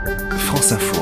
France Info.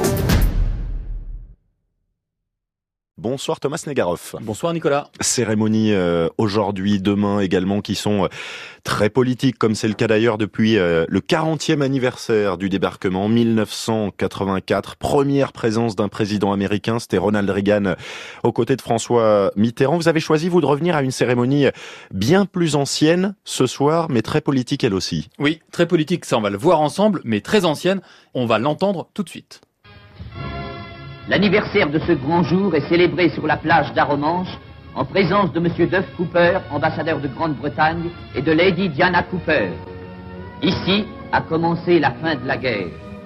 Bonsoir Thomas Snegarov. Bonsoir Nicolas. Cérémonie aujourd'hui, demain également, qui sont très politiques, comme c'est le cas d'ailleurs depuis le 40e anniversaire du débarquement, 1984. Première présence d'un président américain, c'était Ronald Reagan aux côtés de François Mitterrand. Vous avez choisi, vous, de revenir à une cérémonie bien plus ancienne ce soir, mais très politique elle aussi. Oui, très politique, ça on va le voir ensemble, mais très ancienne, on va l'entendre tout de suite. L'anniversaire de ce grand jour est célébré sur la plage d'Arromanches en présence de M. Duff Cooper, ambassadeur de Grande-Bretagne, et de Lady Diana Cooper. Ici a commencé la fin de la guerre.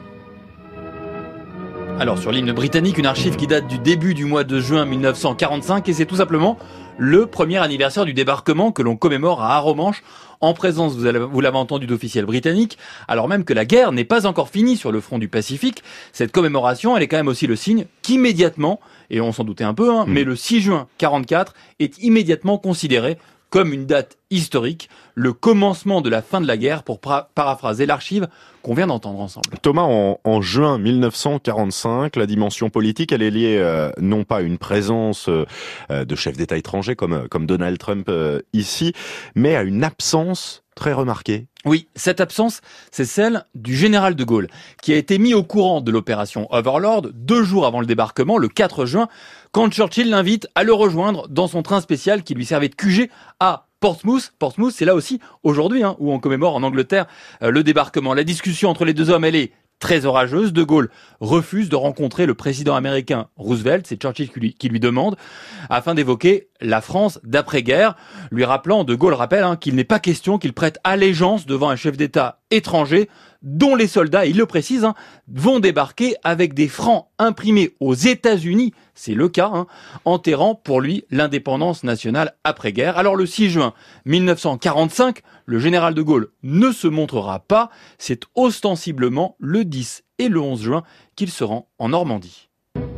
Alors sur l'hymne britannique, une archive qui date du début du mois de juin 1945 et c'est tout simplement le premier anniversaire du débarquement que l'on commémore à Arromanches en présence, vous l'avez entendu, d'officiels britanniques, alors même que la guerre n'est pas encore finie sur le front du Pacifique. Cette commémoration, elle est quand même aussi le signe qu'immédiatement, et on s'en doutait un peu, mais le 6 juin 44 est immédiatement considéré comme une date historique, le commencement de la fin de la guerre, pour paraphraser l'archive qu'on vient d'entendre ensemble. Thomas, en juin 1945, la dimension politique, elle est liée non pas à une présence de chefs d'État étrangers comme Donald Trump ici, mais à une absence très remarquée. Oui, cette absence, c'est celle du général de Gaulle, qui a été mis au courant de l'opération Overlord 2 jours avant le débarquement, le 4 juin, quand Churchill l'invite à le rejoindre dans son train spécial qui lui servait de QG à Portsmouth. Portsmouth, c'est là aussi aujourd'hui où on commémore en Angleterre le débarquement. La discussion entre les deux hommes, elle est très orageuse. De Gaulle refuse de rencontrer le président américain Roosevelt, c'est Churchill qui lui demande, afin d'évoquer la France d'après-guerre, lui rappelant, De Gaulle rappelle qu'il n'est pas question qu'il prête allégeance devant un chef d'État étranger dont les soldats, il le précise, vont débarquer avec des francs imprimés aux États-Unis, c'est le cas, enterrant pour lui l'indépendance nationale après-guerre. Alors le 6 juin 1945, le général de Gaulle ne se montrera pas, c'est ostensiblement le 10 et le 11 juin qu'il se rend en Normandie.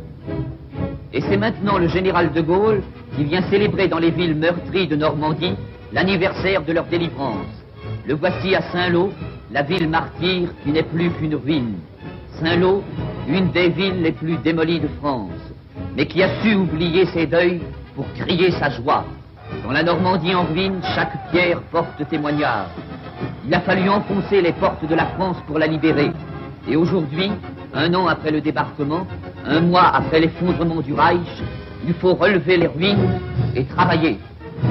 Et c'est maintenant le général de Gaulle qui vient célébrer dans les villes meurtries de Normandie l'anniversaire de leur délivrance. Le voici à Saint-Lô, la ville martyre qui n'est plus qu'une ruine. Saint-Lô, une des villes les plus démolies de France, mais qui a su oublier ses deuils pour crier sa joie. Dans la Normandie en ruine, chaque pierre porte témoignage. Il a fallu enfoncer les portes de la France pour la libérer. Et aujourd'hui, 1 an après le débarquement, 1 mois après l'effondrement du Reich, il faut relever les ruines et travailler.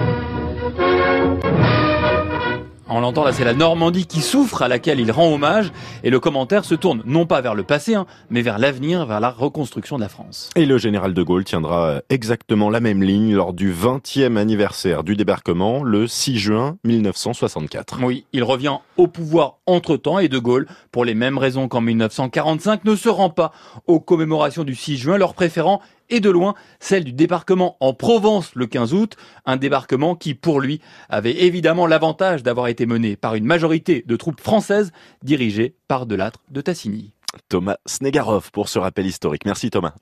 On l'entend là, c'est la Normandie qui souffre, à laquelle il rend hommage, et le commentaire se tourne non pas vers le passé, mais vers l'avenir, vers la reconstruction de la France. Et le général de Gaulle tiendra exactement la même ligne lors du 20e anniversaire du débarquement, le 6 juin 1964. Oui, il revient au pouvoir entre-temps, et de Gaulle, pour les mêmes raisons qu'en 1945, ne se rend pas aux commémorations du 6 juin, leur préférant et de loin celle du débarquement en Provence le 15 août, un débarquement qui pour lui avait évidemment l'avantage d'avoir été mené par une majorité de troupes françaises dirigées par Delattre de Tassigny. Thomas Snegarov pour ce rappel historique. Merci Thomas.